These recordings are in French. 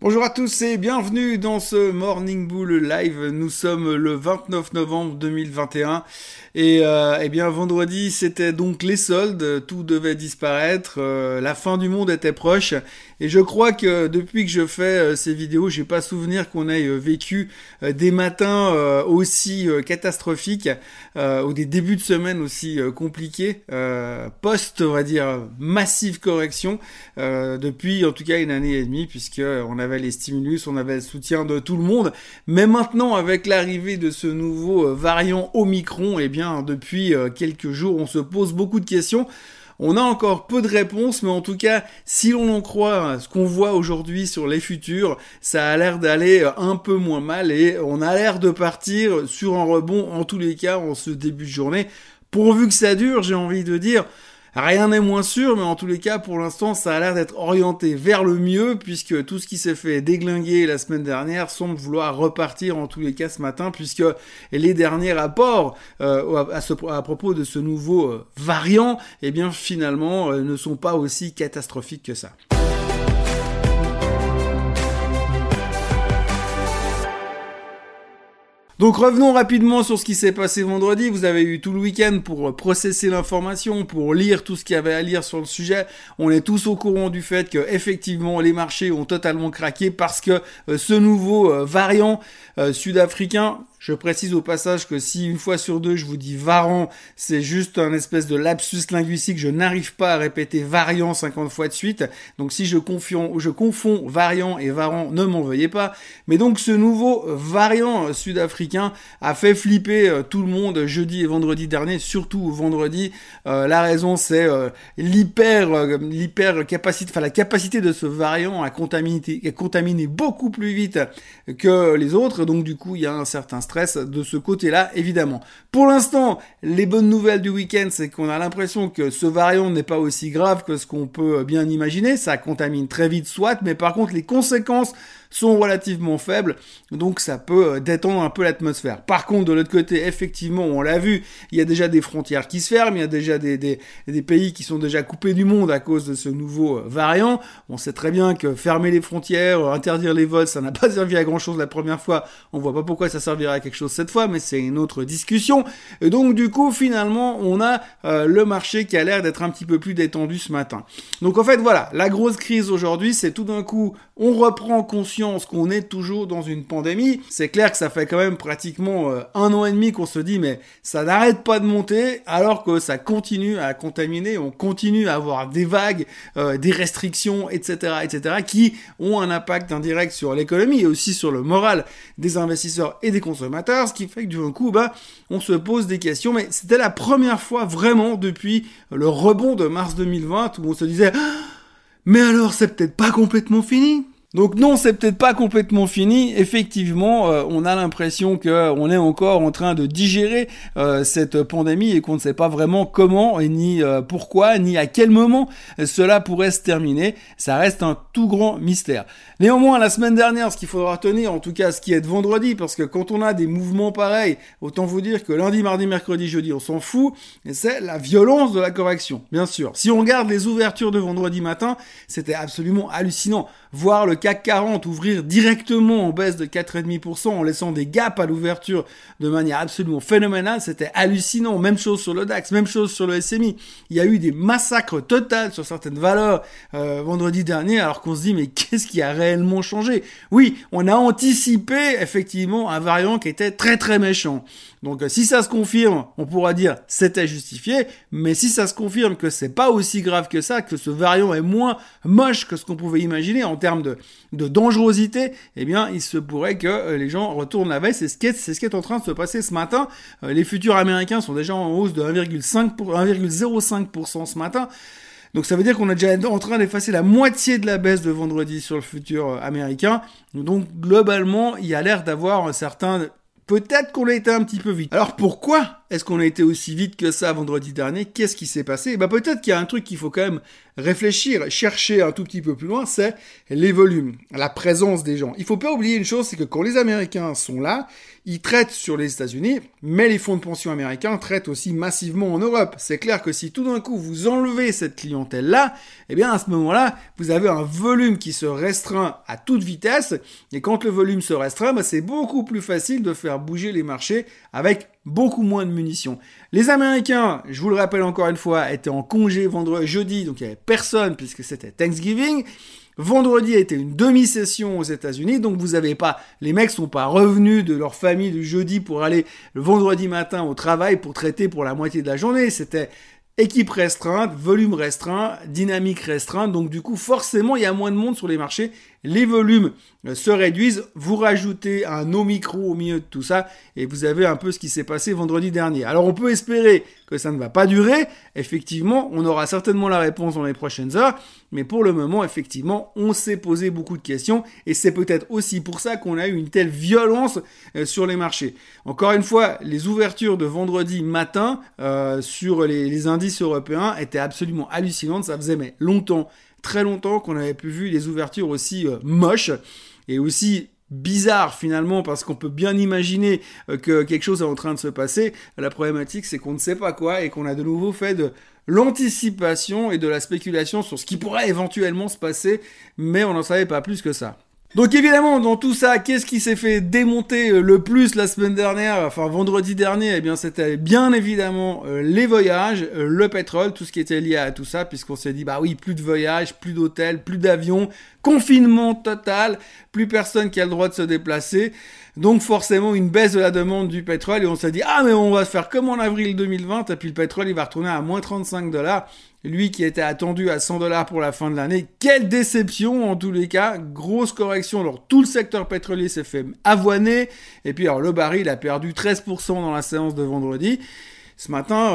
Bonjour à tous et bienvenue dans ce Morning Bull Live. Nous sommes le 29 novembre 2021 et eh bien vendredi c'était donc les soldes, tout devait disparaître, la fin du monde était proche et je crois que depuis que je fais ces vidéos, j'ai pas souvenir qu'on ait vécu des matins aussi catastrophiques ou des débuts de semaine aussi compliqués, post on va dire massive correction depuis en tout cas une année et demie puisque on avait les stimulus, on avait le soutien de tout le monde, mais maintenant avec l'arrivée de ce nouveau variant Omicron, eh bien depuis quelques jours on se pose beaucoup de questions. On a encore peu de réponses, mais en tout cas, si l'on en croit ce qu'on voit aujourd'hui sur les futurs, ça a l'air d'aller un peu moins mal et on a l'air de partir sur un rebond en tous les cas en ce début de journée. Pourvu que ça dure, j'ai envie de dire. Rien n'est moins sûr, mais en tous les cas, pour l'instant, ça a l'air d'être orienté vers le mieux, puisque tout ce qui s'est fait déglinguer la semaine dernière semble vouloir repartir en tous les cas ce matin, puisque les derniers rapports à propos de ce nouveau variant, eh bien finalement, ne sont pas aussi catastrophiques que ça. Donc revenons rapidement sur ce qui s'est passé vendredi. Vous avez eu tout le week-end pour processer l'information, pour lire tout ce qu'il y avait à lire sur le sujet. On est tous au courant du fait que effectivement les marchés ont totalement craqué parce que ce nouveau variant sud-africain, je précise au passage que si une fois sur deux je vous dis variant, c'est juste un espèce de lapsus linguistique. Je n'arrive pas à répéter variant 50 fois de suite. Donc si je confonds variant et variant, ne m'en veuillez pas. Mais donc ce nouveau variant sud-africain a fait flipper tout le monde jeudi et vendredi dernier, surtout vendredi. La raison c'est l'hyper capacité, enfin la capacité de ce variant à contaminer beaucoup plus vite que les autres. Donc du coup il y a un certain stress de ce côté-là, évidemment. Pour l'instant, les bonnes nouvelles du week-end, c'est qu'on a l'impression que ce variant n'est pas aussi grave que ce qu'on peut bien imaginer. Ça contamine très vite, soit, mais par contre, les conséquences sont relativement faibles, donc ça peut détendre un peu l'atmosphère. Par contre, de l'autre côté, effectivement, on l'a vu, il y a déjà des frontières qui se ferment, il y a déjà des pays qui sont déjà coupés du monde à cause de ce nouveau variant. On sait très bien que fermer les frontières, interdire les vols, ça n'a pas servi à grand chose la première fois. On voit pas pourquoi ça servira à quelque chose cette fois, mais c'est une autre discussion. Et donc, du coup, finalement, on a le marché qui a l'air d'être un petit peu plus détendu ce matin. Donc, en fait, voilà, la grosse crise aujourd'hui, c'est tout d'un coup, on reprend conscience qu'on est toujours dans une pandémie. C'est clair que ça fait quand même pratiquement 1 an et demi qu'on se dit mais ça n'arrête pas de monter alors que ça continue à contaminer, on continue à avoir des vagues, des restrictions, etc., qui ont un impact indirect sur l'économie et aussi sur le moral des investisseurs et des consommateurs, ce qui fait que du coup, on se pose des questions. Mais c'était la première fois vraiment depuis le rebond de mars 2020 où on se disait mais alors c'est peut-être pas complètement fini. Donc non, c'est peut-être pas complètement fini. Effectivement, on a l'impression que on est encore en train de digérer cette pandémie et qu'on ne sait pas vraiment comment et ni pourquoi ni à quel moment cela pourrait se terminer. Ça reste un tout grand mystère. Néanmoins, la semaine dernière, ce qu'il faudra retenir, en tout cas ce qui est de vendredi, parce que quand on a des mouvements pareils, autant vous dire que lundi, mardi, mercredi, jeudi, on s'en fout, et c'est la violence de la correction, bien sûr. Si on regarde les ouvertures de vendredi matin, c'était absolument hallucinant. Voir le CAC 40 ouvrir directement en baisse de 4,5% en laissant des gaps à l'ouverture de manière absolument phénoménale, c'était hallucinant. Même chose sur le DAX, même chose sur le SMI. Il y a eu des massacres totaux sur certaines valeurs vendredi dernier, alors qu'on se dit mais qu'est-ce qui a réellement changé? Oui, on a anticipé effectivement un variant qui était très très méchant. Donc si ça se confirme, on pourra dire c'était justifié, mais si ça se confirme que c'est pas aussi grave que ça, que ce variant est moins moche que ce qu'on pouvait imaginer en termes de dangerosité, eh bien il se pourrait que les gens retournent la veste. C'est ce qui est en train de se passer ce matin. Les futurs américains sont déjà en hausse de 1,05% ce matin. Donc ça veut dire qu'on est déjà en train d'effacer la moitié de la baisse de vendredi sur le futur américain. Donc globalement, il y a l'air d'avoir un certain... Peut-être qu'on a été un petit peu vite. Alors pourquoi Est-ce qu'on a été aussi vite que ça vendredi dernier? Qu'est-ce qui s'est passé? Peut-être qu'il y a un truc qu'il faut quand même réfléchir, chercher un tout petit peu plus loin, c'est les volumes, la présence des gens. Il faut pas oublier une chose, c'est que quand les Américains sont là, ils traitent sur les États-Unis, mais les fonds de pension américains traitent aussi massivement en Europe. C'est clair que si tout d'un coup vous enlevez cette clientèle-là, à ce moment-là, vous avez un volume qui se restreint à toute vitesse, et quand le volume se restreint, c'est beaucoup plus facile de faire bouger les marchés avec beaucoup moins de munitions. Les Américains, je vous le rappelle encore une fois, étaient en congé jeudi, donc il n'y avait personne puisque c'était Thanksgiving. Vendredi a été une demi-session aux États-Unis, donc vous avez pas, les mecs sont pas revenus de leur famille du jeudi pour aller le vendredi matin au travail pour traiter pour la moitié de la journée. C'était équipe restreinte, volume restreint, dynamique restreinte, donc du coup forcément il y a moins de monde sur les marchés, les volumes se réduisent, vous rajoutez un Omicron au milieu de tout ça et vous avez un peu ce qui s'est passé vendredi dernier. Alors on peut espérer que ça ne va pas durer, effectivement on aura certainement la réponse dans les prochaines heures, mais pour le moment effectivement on s'est posé beaucoup de questions et c'est peut-être aussi pour ça qu'on a eu une telle violence sur les marchés. Encore une fois, les ouvertures de vendredi matin sur les indices européens étaient absolument hallucinantes, ça faisait longtemps, très longtemps qu'on n'avait plus vu des ouvertures aussi moches et aussi bizarres finalement parce qu'on peut bien imaginer que quelque chose est en train de se passer. La problématique c'est qu'on ne sait pas quoi et qu'on a de nouveau fait de l'anticipation et de la spéculation sur ce qui pourrait éventuellement se passer, mais on n'en savait pas plus que ça. Donc évidemment, dans tout ça, qu'est-ce qui s'est fait démonter le plus la semaine dernière, enfin vendredi dernier? C'était bien évidemment les voyages, le pétrole, tout ce qui était lié à tout ça, puisqu'on s'est dit, oui, plus de voyages, plus d'hôtels, plus d'avions, confinement total, plus personne qui a le droit de se déplacer. Donc forcément une baisse de la demande du pétrole et on s'est dit mais on va faire comme en avril 2020 et puis le pétrole il va retourner à moins 35 $. Lui qui était attendu à 100 $ pour la fin de l'année. Quelle déception en tous les cas, grosse correction. Alors tout le secteur pétrolier s'est fait avoiner et puis le baril a perdu 13% dans la séance de vendredi. Ce matin,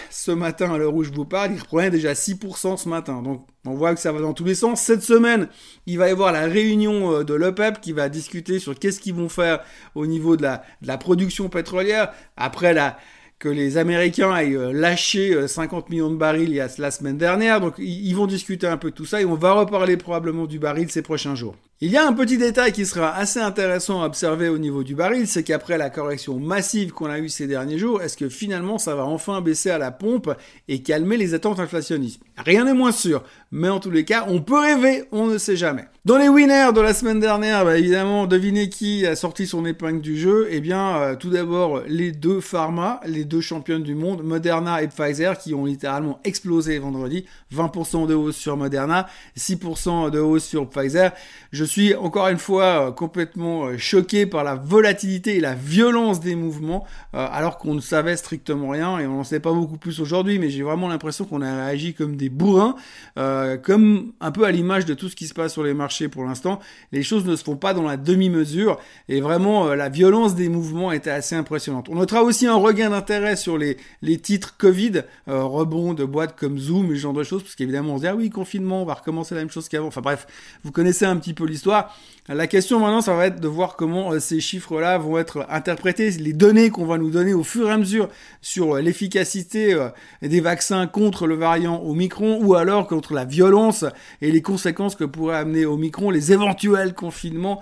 à l'heure où je vous parle, il reprenait déjà 6% ce matin. Donc, on voit que ça va dans tous les sens. Cette semaine, il va y avoir la réunion de l'OPEP qui va discuter sur qu'est-ce qu'ils vont faire au niveau de la production pétrolière. Après que les Américains aient lâché 50 millions de barils la semaine dernière. Donc, ils vont discuter un peu de tout ça et on va reparler probablement du baril ces prochains jours. Il y a un petit détail qui sera assez intéressant à observer au niveau du baril, c'est qu'après la correction massive qu'on a eue ces derniers jours, est-ce que finalement ça va enfin baisser à la pompe et calmer les attentes inflationnistes? Rien n'est moins sûr, mais en tous les cas, on peut rêver, on ne sait jamais. Dans les winners de la semaine dernière, évidemment, devinez qui a sorti son épingle du jeu? Tout d'abord, les deux pharma, les deux championnes du monde, Moderna et Pfizer, qui ont littéralement explosé vendredi. 20% de hausse sur Moderna, 6% de hausse sur Pfizer. Je suis encore une fois complètement choqué par la volatilité et la violence des mouvements, alors qu'on ne savait strictement rien et on n'en sait pas beaucoup plus aujourd'hui, mais j'ai vraiment l'impression qu'on a réagi comme des bourrins, comme un peu à l'image de tout ce qui se passe sur les marchés pour l'instant. Les choses ne se font pas dans la demi-mesure et vraiment la violence des mouvements était assez impressionnante. On notera aussi un regain d'intérêt sur les titres Covid, rebond de boîtes comme Zoom et ce genre de choses, parce qu'évidemment on se dit oui, confinement, on va recommencer la même chose qu'avant. Enfin bref, vous connaissez un petit peu l'histoire. La question maintenant, ça va être de voir comment ces chiffres-là vont être interprétés, les données qu'on va nous donner au fur et à mesure sur l'efficacité des vaccins contre le variant Omicron ou alors contre la violence et les conséquences que pourrait amener Omicron, les éventuels confinements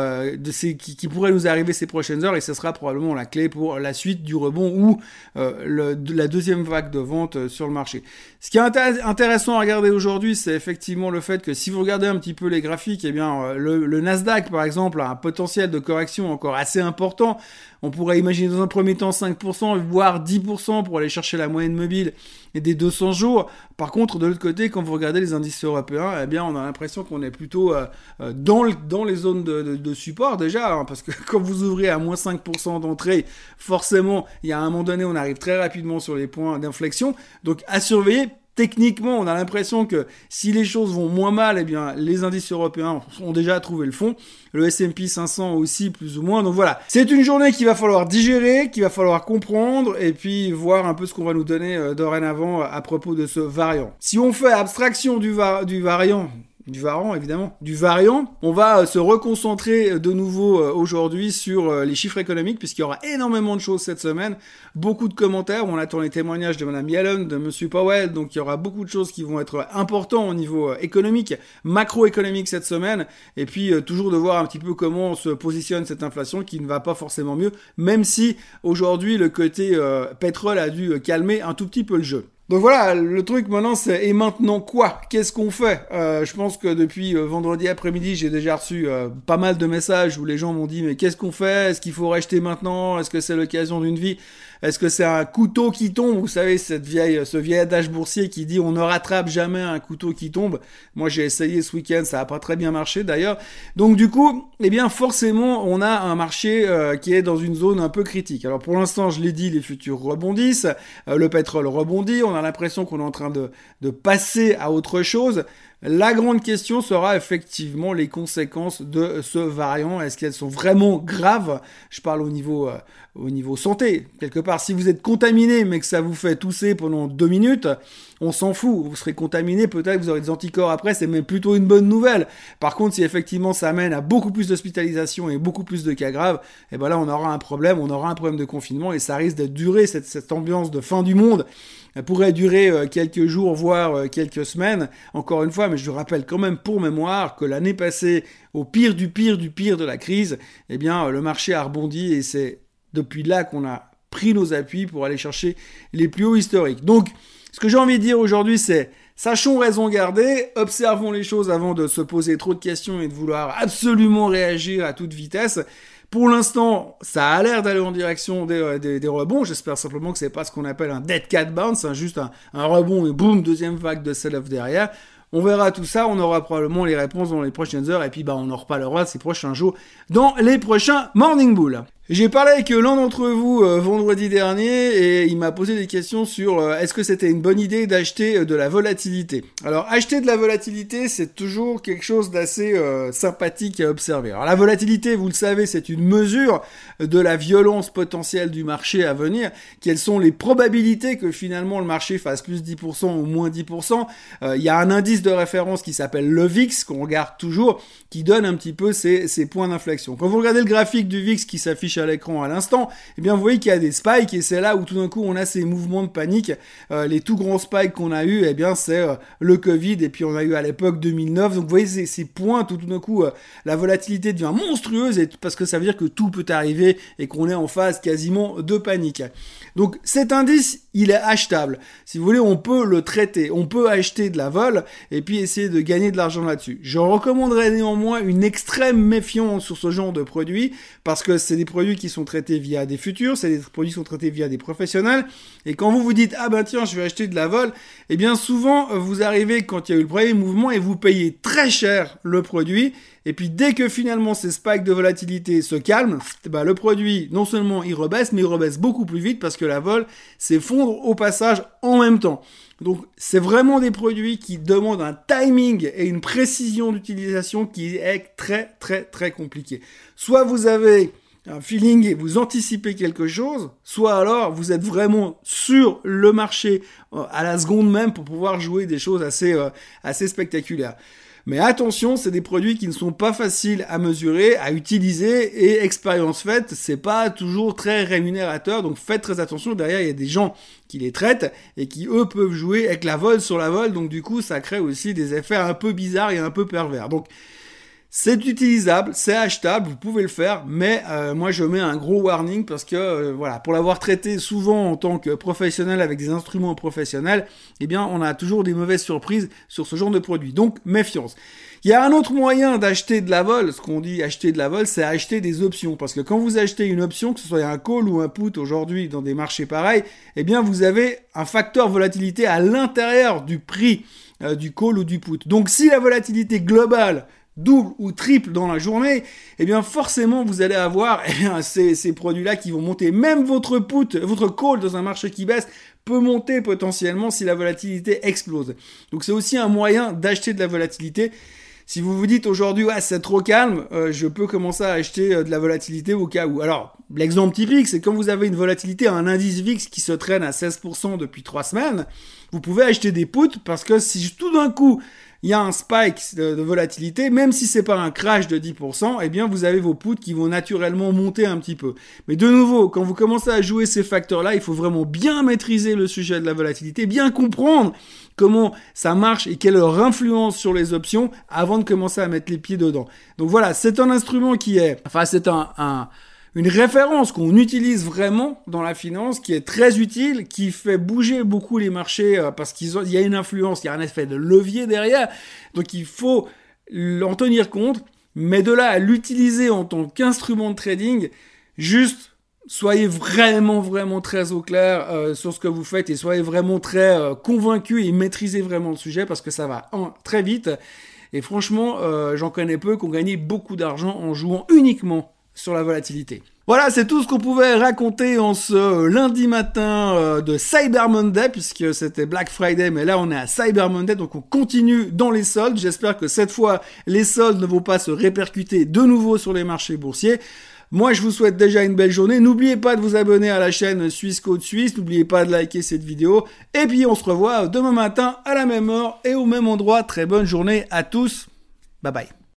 qui pourraient nous arriver ces prochaines heures et ce sera probablement la clé pour la suite du rebond ou la deuxième vague de vente sur le marché. Ce qui est intéressant à regarder aujourd'hui, c'est effectivement le fait que si vous regardez un petit peu les graphiques, le Nasdaq, par exemple, a un potentiel de correction encore assez important. On pourrait imaginer dans un premier temps 5%, voire 10% pour aller chercher la moyenne mobile et des 200 jours. Par contre, de l'autre côté, quand vous regardez les indices européens, on a l'impression qu'on est plutôt dans les zones de support déjà, parce que quand vous ouvrez à moins 5% d'entrée, forcément, il y a un moment donné, on arrive très rapidement sur les points d'inflexion. Donc, à surveiller. Techniquement, on a l'impression que si les choses vont moins mal, les indices européens ont déjà trouvé le fond. Le S&P 500 aussi, plus ou moins. Donc voilà. C'est une journée qu'il va falloir digérer, qu'il va falloir comprendre, et puis voir un peu ce qu'on va nous donner dorénavant à propos de ce variant. Si on fait abstraction du variant, évidemment, du variant. On va se reconcentrer de nouveau aujourd'hui sur les chiffres économiques puisqu'il y aura énormément de choses cette semaine, beaucoup de commentaires, on attend les témoignages de Madame Yellen, de Monsieur Powell, donc il y aura beaucoup de choses qui vont être importantes au niveau économique, macroéconomique cette semaine, et puis toujours de voir un petit peu comment se positionne cette inflation qui ne va pas forcément mieux, même si aujourd'hui le côté pétrole a dû calmer un tout petit peu le jeu. Donc voilà, le truc maintenant c'est et maintenant quoi? Qu'est-ce qu'on fait? Je pense que depuis vendredi après-midi, j'ai déjà reçu pas mal de messages où les gens m'ont dit mais qu'est-ce qu'on fait? Est-ce qu'il faut racheter maintenant? Est-ce que c'est l'occasion d'une vie? Est-ce que c'est un couteau qui tombe? Vous savez, ce vieil adage boursier qui dit on ne rattrape jamais un couteau qui tombe. Moi, j'ai essayé ce week-end, ça a pas très bien marché d'ailleurs. Donc du coup, eh bien forcément, on a un marché qui est dans une zone un peu critique. Alors pour l'instant, je l'ai dit, les futurs rebondissent, le pétrole rebondit, on a l'impression qu'on est en train de passer à autre chose. La grande question sera effectivement les conséquences de ce variant. Est-ce qu'elles sont vraiment graves? Je parle au niveau santé. Quelque part, si vous êtes contaminé mais que ça vous fait tousser pendant 2 minutes, on s'en fout. Vous serez contaminé, peut-être que vous aurez des anticorps après, c'est même plutôt une bonne nouvelle. Par contre, si effectivement ça mène à beaucoup plus d'hospitalisation et beaucoup plus de cas graves, eh ben là on aura un problème de confinement et ça risque de durer cette ambiance de fin du monde. Elle pourrait durer quelques jours, voire quelques semaines. Encore une fois, mais je rappelle quand même pour mémoire que l'année passée, au pire du pire de la crise, eh bien, le marché a rebondi et c'est depuis là qu'on a pris nos appuis pour aller chercher les plus hauts historiques. Donc, ce que j'ai envie de dire aujourd'hui, c'est sachons raison garder, observons les choses avant de se poser trop de questions et de vouloir absolument réagir à toute vitesse. Pour l'instant, ça a l'air d'aller en direction des rebonds. J'espère simplement que c'est pas ce qu'on appelle un dead cat bounce, juste un rebond et boum, deuxième vague de sell-off derrière. On verra tout ça, on aura probablement les réponses dans les prochaines heures et puis on en reparlera ces prochains jours dans les prochains Morning Bull. J'ai parlé avec l'un d'entre vous vendredi dernier et il m'a posé des questions sur est-ce que c'était une bonne idée d'acheter de la volatilité. Alors acheter de la volatilité, c'est toujours quelque chose d'assez sympathique à observer. Alors la volatilité, vous le savez, c'est une mesure de la violence potentielle du marché à venir. Quelles sont les probabilités que finalement le marché fasse plus 10% ou moins 10%? Il y a un indice de référence qui s'appelle le VIX, qu'on regarde toujours, qui donne un petit peu ces points d'inflexion. Quand vous regardez le graphique du VIX qui s'affiche à l'écran à l'instant, eh bien vous voyez qu'il y a des spikes et c'est là où tout d'un coup on a ces mouvements de panique. Les tout grands spikes qu'on a eu, eh bien c'est le Covid et puis on a eu à l'époque 2009. Donc vous voyez ces points où tout d'un coup la volatilité devient monstrueuse et parce que ça veut dire que tout peut arriver et qu'on est en phase quasiment de panique. Donc cet indice, il est achetable. Si vous voulez, on peut le traiter, on peut acheter de la vol et puis essayer de gagner de l'argent là-dessus. Je recommanderais néanmoins une extrême méfiance sur ce genre de produits parce que c'est des produits qui sont traités via des futurs, c'est des produits qui sont traités via des professionnels et quand vous vous dites ah ben tiens je vais acheter de la vol, eh bien souvent vous arrivez quand il y a eu le premier mouvement et vous payez très cher le produit et puis dès que finalement ces spikes de volatilité se calment, le produit non seulement il rebaisse mais il rebaisse beaucoup plus vite parce que la vol s'effondre au passage en même temps. Donc c'est vraiment des produits qui demandent un timing et une précision d'utilisation qui est très très très compliqué. Soit vous avez un feeling et vous anticipez quelque chose, soit alors vous êtes vraiment sur le marché à la seconde même pour pouvoir jouer des choses assez spectaculaires. Mais attention, c'est des produits qui ne sont pas faciles à mesurer, à utiliser et expérience faite, c'est pas toujours très rémunérateur. Donc faites très attention, derrière il y a des gens qui les traitent et qui eux peuvent jouer avec la vol sur la vol. Donc du coup, ça crée aussi des effets un peu bizarres et un peu pervers. Donc c'est utilisable, c'est achetable, vous pouvez le faire, mais moi je mets un gros warning parce que pour l'avoir traité souvent en tant que professionnel avec des instruments professionnels, eh bien on a toujours des mauvaises surprises sur ce genre de produit. Donc méfiance. Il y a un autre moyen d'acheter de la vol, ce qu'on dit acheter de la vol, c'est acheter des options. Parce que quand vous achetez une option, que ce soit un call ou un put aujourd'hui dans des marchés pareils, eh bien vous avez un facteur volatilité à l'intérieur du prix du call ou du put. Donc si la volatilité globale double ou triple dans la journée, eh bien forcément vous allez avoir ces produits-là qui vont monter. Même votre put, votre call dans un marché qui baisse peut monter potentiellement si la volatilité explose. Donc c'est aussi un moyen d'acheter de la volatilité. Si vous vous dites aujourd'hui c'est trop calme, je peux commencer à acheter de la volatilité au cas où. Alors l'exemple typique, c'est quand vous avez une volatilité, un indice VIX qui se traîne à 16% depuis 3 semaines, vous pouvez acheter des puts parce que si tout d'un coup il y a un spike de volatilité, même si c'est pas un crash de 10%, eh bien vous avez vos puts qui vont naturellement monter un petit peu. Mais de nouveau, quand vous commencez à jouer ces facteurs-là, il faut vraiment bien maîtriser le sujet de la volatilité, bien comprendre comment ça marche et quelle est leur influence sur les options avant de commencer à mettre les pieds dedans. Donc voilà, c'est un instrument c'est une référence qu'on utilise vraiment dans la finance, qui est très utile, qui fait bouger beaucoup les marchés parce il y a une influence, il y a un effet de levier derrière. Donc il faut en tenir compte, mais de là à l'utiliser en tant qu'instrument de trading, juste soyez vraiment très au clair sur ce que vous faites et soyez vraiment très convaincus et maîtrisez vraiment le sujet parce que ça va très vite. Et franchement, j'en connais peu qui ont gagné beaucoup d'argent en jouant uniquement sur la volatilité. Voilà, c'est tout ce qu'on pouvait raconter en ce lundi matin de Cyber Monday, puisque c'était Black Friday, mais là on est à Cyber Monday, donc on continue dans les soldes. J'espère que cette fois, les soldes ne vont pas se répercuter de nouveau sur les marchés boursiers. Moi, je vous souhaite déjà une belle journée. N'oubliez pas de vous abonner à la chaîne Suisse Côte Suisse. N'oubliez pas de liker cette vidéo. Et puis, on se revoit demain matin à la même heure et au même endroit. Très bonne journée à tous. Bye bye.